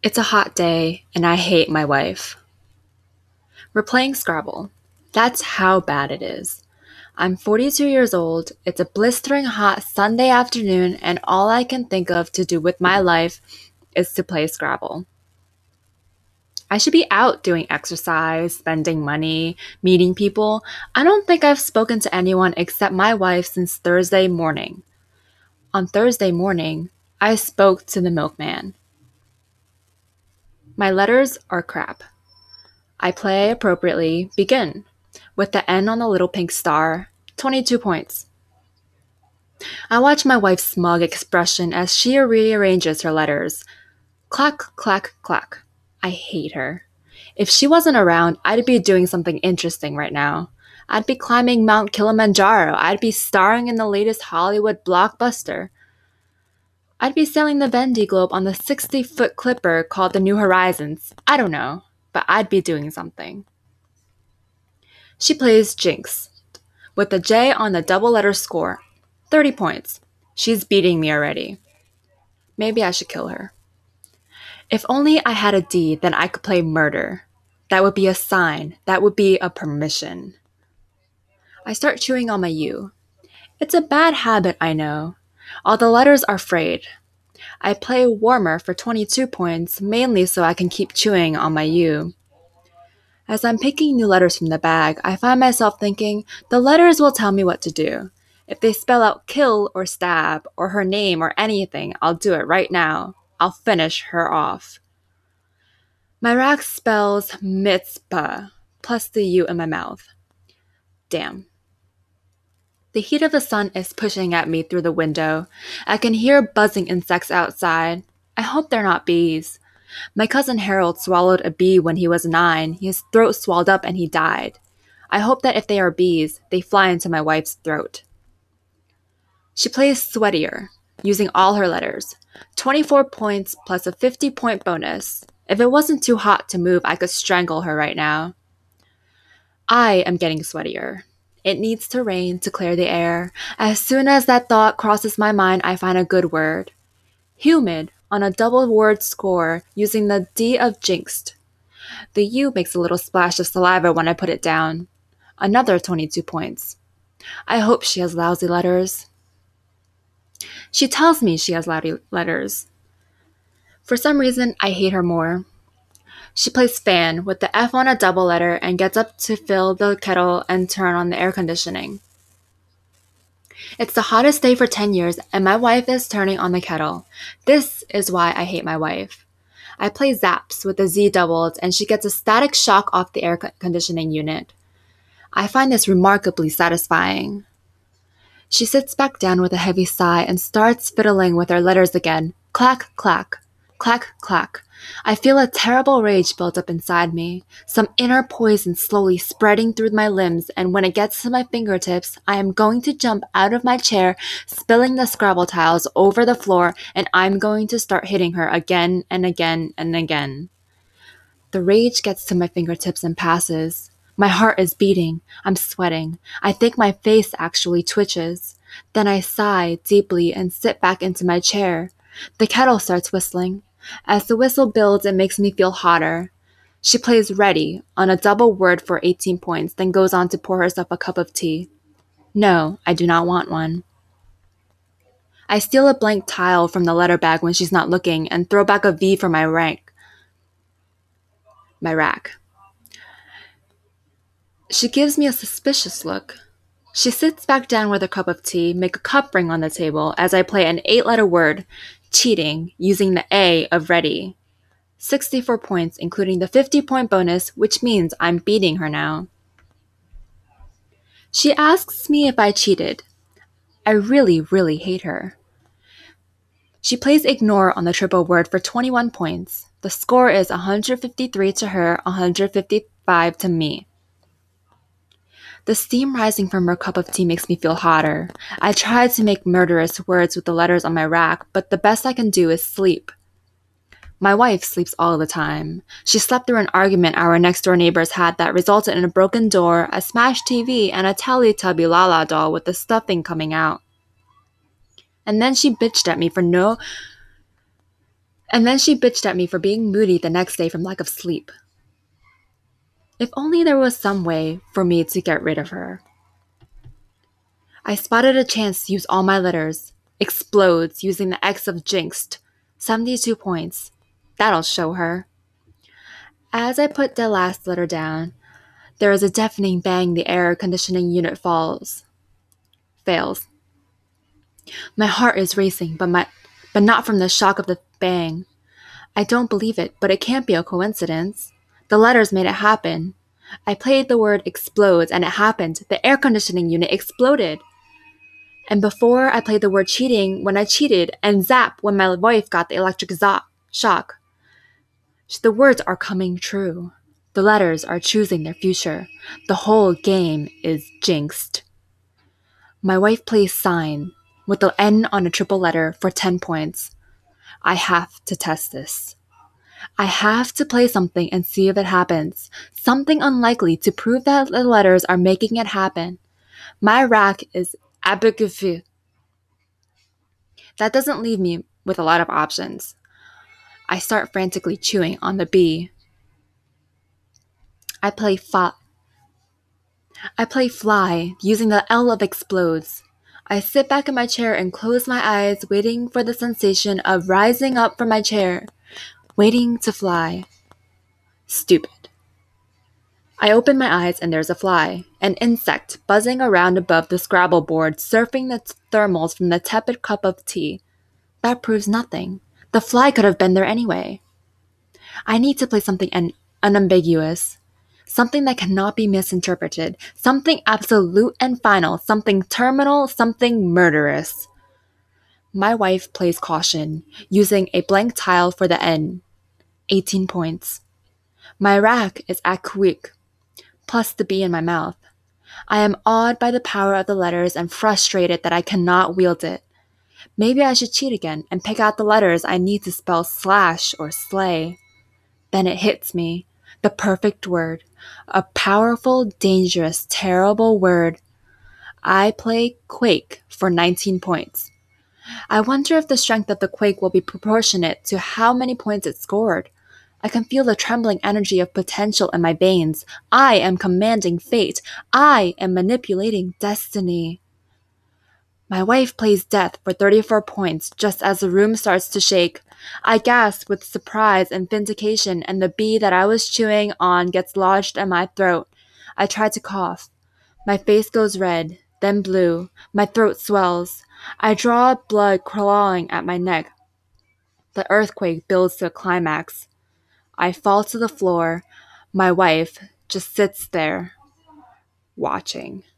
It's a hot day, and I hate my wife. We're playing Scrabble. That's how bad it is. I'm 42 years old, it's a blistering hot Sunday afternoon, and all I can think of to do with my life is to play Scrabble. I should be out doing exercise, spending money, meeting people. I don't think I've spoken to anyone except my wife since Thursday morning. On Thursday morning, I spoke to the milkman. My letters are crap. I play appropriately. Begin. With the N on the little pink star. 22 points. I watch my wife's smug expression as she rearranges her letters. Clack, clack, clack. I hate her. If she wasn't around, I'd be doing something interesting right now. I'd be climbing Mount Kilimanjaro. I'd be starring in the latest Hollywood blockbuster. I'd be sailing the Vendée Globe on the 60-foot clipper called the New Horizons. I don't know, but I'd be doing something. She plays Jinx, with the J on the double letter score. 30 points. She's beating me already. Maybe I should kill her. If only I had a D, then I could play murder. That would be a sign. That would be a permission. I start chewing on my U. It's a bad habit, I know. All the letters are frayed. I play warmer for 22 points, mainly so I can keep chewing on my U. As I'm picking new letters from the bag, I find myself thinking, the letters will tell me what to do. If they spell out kill or stab or her name or anything, I'll do it right now. I'll finish her off. My rack spells mitzvah, plus the U in my mouth. Damn. The heat of the sun is pushing at me through the window. I can hear buzzing insects outside. I hope they're not bees. My cousin Harold swallowed a bee when he was 9. His throat swelled up and he died. I hope that if they are bees, they fly into my wife's throat. She plays sweatier, using all her letters. 24 points plus a 50-point bonus. If it wasn't too hot to move, I could strangle her right now. I am getting sweatier. It needs to rain to clear the air. As soon as that thought crosses my mind, I find a good word. Humid on a double word score using the D of jinxed. The U makes a little splash of saliva when I put it down. Another 22 points. I hope she has lousy letters. She tells me she has lousy letters. For some reason, I hate her more. She plays fan with the F on a double letter and gets up to fill the kettle and turn on the air conditioning. It's the hottest day for 10 years and my wife is turning on the kettle. This is why I hate my wife. I play zaps with the Z doubled and she gets a static shock off the air conditioning unit. I find this remarkably satisfying. She sits back down with a heavy sigh and starts fiddling with her letters again. Clack, clack. Clack, clack. I feel a terrible rage build up inside me, some inner poison slowly spreading through my limbs, and when it gets to my fingertips, I am going to jump out of my chair, spilling the Scrabble tiles over the floor, and I'm going to start hitting her again and again and again. The rage gets to my fingertips and passes. My heart is beating. I'm sweating. I think my face actually twitches. Then I sigh deeply and sit back into my chair. The kettle starts whistling. As the whistle builds, it makes me feel hotter. She plays ready on a double word for 18 points, then goes on to pour herself a cup of tea. No, I do not want one. I steal a blank tile from the letter bag when she's not looking and throw back a V for my rack. She gives me a suspicious look. She sits back down with a cup of tea, make a cup ring on the table as I play an 8-letter word, cheating, using the A of ready. 64 points, including the 50-point bonus, which means I'm beating her now. She asks me if I cheated. I really, really hate her. She plays ignore on the triple word for 21 points. The score is 153 to her, 155 to me. The steam rising from her cup of tea makes me feel hotter. I try to make murderous words with the letters on my rack, but the best I can do is sleep. My wife sleeps all the time. She slept through an argument our next-door neighbors had that resulted in a broken door, a smashed TV, and a Teletubby Lala doll with the stuffing coming out. And then she bitched at me for And then she bitched at me for being moody the next day from lack of sleep. If only there was some way for me to get rid of her. I spotted a chance to use all my letters. Explodes using the X of jinxed. 72 points. That'll show her. As I put the last letter down, there is a deafening bang. The air conditioning unit fails. My heart is racing, but not from the shock of the bang. I don't believe it, but it can't be a coincidence. The letters made it happen. I played the word explodes and it happened. The air conditioning unit exploded. And before I played the word cheating when I cheated, and zap when my wife got the electric shock. The words are coming true. The letters are choosing their future. The whole game is jinxed. My wife plays sign with the N on a triple letter for 10 points. I have to test this. I have to play something and see if it happens. Something unlikely to prove that the letters are making it happen. My rack is abacafu. That doesn't leave me with a lot of options. I start frantically chewing on the B. I play fly using the L of explodes. I sit back in my chair and close my eyes, waiting for the sensation of rising up from my chair, waiting to fly. Stupid. I open my eyes and there's a fly, an insect buzzing around above the Scrabble board, surfing the thermals from the tepid cup of tea. That proves nothing. The fly could have been there anyway. I need to play something unambiguous, something that cannot be misinterpreted, something absolute and final, something terminal, something murderous. My wife plays caution, using a blank tile for the N. 18 points. My rack is at quick, plus the B in my mouth. I am awed by the power of the letters and frustrated that I cannot wield it. Maybe I should cheat again and pick out the letters I need to spell slash or slay. Then it hits me. The perfect word. A powerful, dangerous, terrible word. I play quake for 19 points. I wonder if the strength of the quake will be proportionate to how many points it scored. I can feel the trembling energy of potential in my veins. I am commanding fate. I am manipulating destiny. My wife plays death for 34 points just as the room starts to shake. I gasp with surprise and vindication, and the bee that I was chewing on gets lodged in my throat. I try to cough. My face goes red, then blue. My throat swells. I draw blood clawing at my neck. The earthquake builds to a climax. I fall to the floor. My wife just sits there, watching.